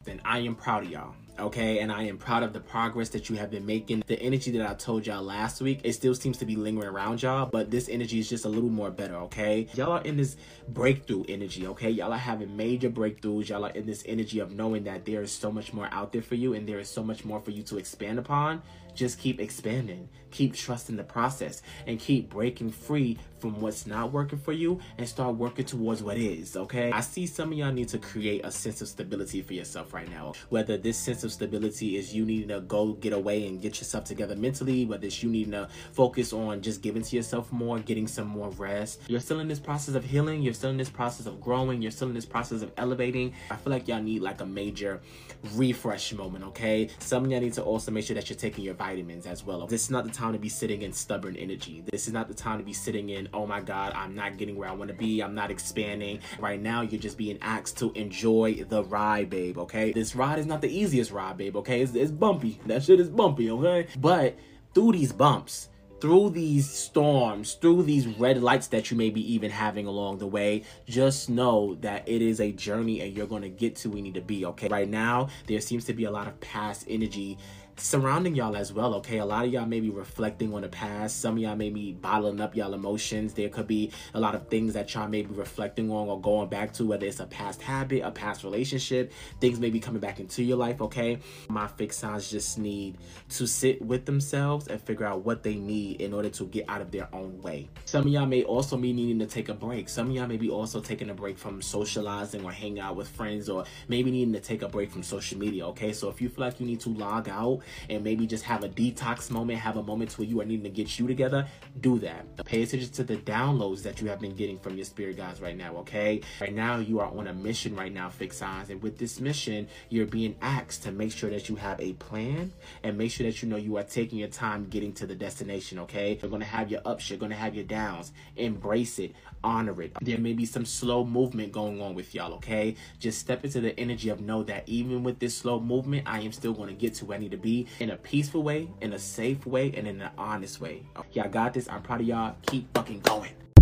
then I am proud of y'all. Okay, and I am proud of the progress that you have been making. The energy that I told y'all last week, it still seems to be lingering around y'all, but this energy is just a little more better, okay? Y'all are in this breakthrough energy, okay? Y'all are having major breakthroughs. Y'all are in this energy of knowing that there is so much more out there for you and there is so much more for you to expand upon. Just keep expanding, keep trusting the process, and keep breaking free from what's not working for you and start working towards what is, okay? I see some of y'all need to create a sense of stability for yourself right now. Whether this sense of stability is you needing to go get away and get yourself together mentally, whether it's you needing to focus on just giving to yourself more, getting some more rest. You're still in this process of healing, you're still in this process of growing, you're still in this process of elevating. I feel like y'all need like a major refresh moment, okay? Some of y'all need to also make sure that you're taking your vitamins as well. This is not the time to be sitting in stubborn energy. This is not the time to be sitting in, oh my God, I'm not getting where I want to be, I'm not expanding. Right now, you're just being asked to enjoy the ride, babe, okay? This ride is not the easiest ride, babe, okay? It's bumpy. That shit is bumpy, okay? But through these bumps, through these storms, through these red lights that you may be even having along the way, just know that it is a journey and you're going to get to where you need to be, okay? Right now, there seems to be a lot of past energy surrounding y'all as well, okay? A lot of y'all may be reflecting on the past. Some of y'all may be bottling up y'all emotions. There could be a lot of things that y'all may be reflecting on or going back to, whether it's a past habit, a past relationship. Things may be coming back into your life, okay? My fixed signs just need to sit with themselves and figure out what they need in order to get out of their own way. Some of y'all may also be needing to take a break. Some of y'all may be also taking a break from socializing or hanging out with friends, or maybe needing to take a break from social media, okay? So if you feel like you need to log out and maybe just have a detox moment, have a moment where you are needing to get you together, do that. Pay attention to the downloads that you have been getting from your spirit guides right now, okay? Right now, you are on a mission right now, fixed signs, and with this mission, you're being asked to make sure that you have a plan and make sure that you know you are taking your time getting to the destination, okay? You're gonna have your ups, you're gonna have your downs. Embrace it, honor it. There may be some slow movement going on with y'all, okay? Just step into the energy of know that even with this slow movement, I am still gonna get to where I need to be in a peaceful way, in a safe way, and in an honest way. Y'all got this. I'm proud of y'all. Keep fucking going.